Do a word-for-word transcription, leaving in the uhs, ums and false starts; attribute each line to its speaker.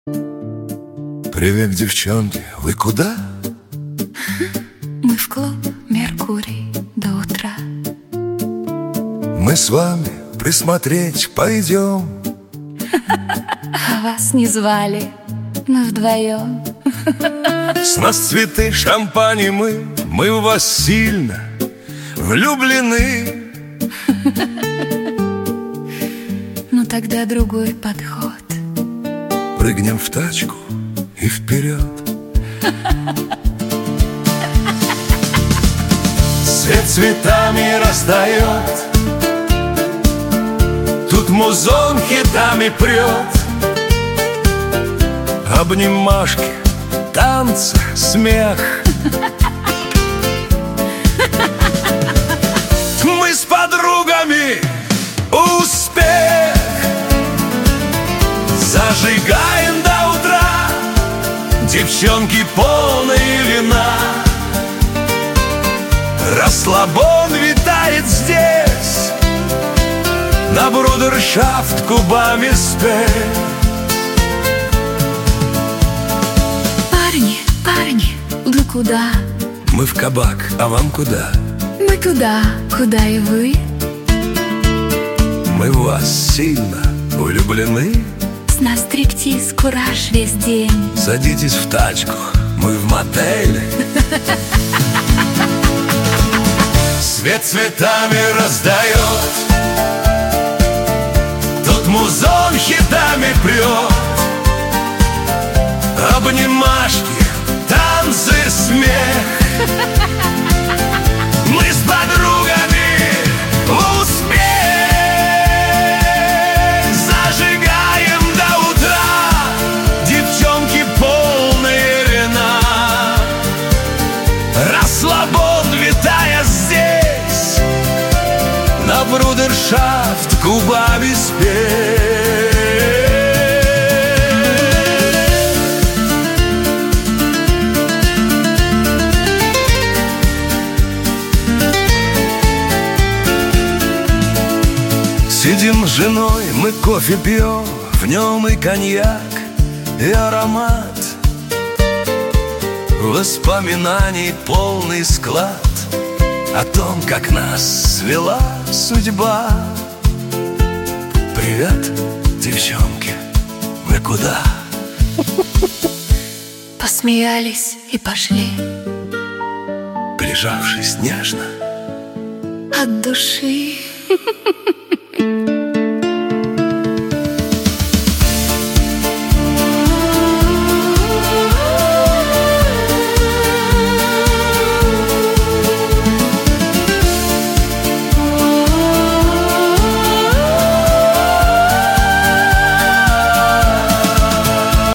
Speaker 1: Привет, девчонки, вы куда?
Speaker 2: Мы в клуб «Меркурий» до утра.
Speaker 1: Мы с вами присмотреть пойдем.
Speaker 2: А вас не звали, мы вдвоем.
Speaker 1: С нас цветы, шампань и мы, мы в вас сильно влюблены.
Speaker 2: Ну тогда другой подход.
Speaker 1: Прыгнем в тачку и вперед. Свет цветами раздает, тут музон хитами прет. Обнимашки, танцы, смех. Мы с подругами успех зажигаем до утра. Девчонки полные вина, расслабон витает здесь. На брудершафт губами спеть.
Speaker 2: Парни, парни, вы куда?
Speaker 1: Мы в кабак, а вам куда?
Speaker 2: Мы туда, куда и вы.
Speaker 1: Мы в вас сильно влюблены.
Speaker 2: С нас стриптиз, кураж весь день.
Speaker 1: Садитесь в тачку, мы в мотеле. Свет цветами раздает, тут музон хитами прет. Обнимашки, танцы, смех. Мы с подругами в успех зажигаем до утра. Девчонки полные вина, расслабон витая здесь. На брудершафт губами спеть. Сидим с женой, мы кофе пьем, в нем и коньяк, и аромат воспоминаний полный склад о том, как нас свела судьба. Привет, девчонки, вы куда?
Speaker 2: Посмеялись и пошли
Speaker 1: Прижавшись нежно
Speaker 2: от души.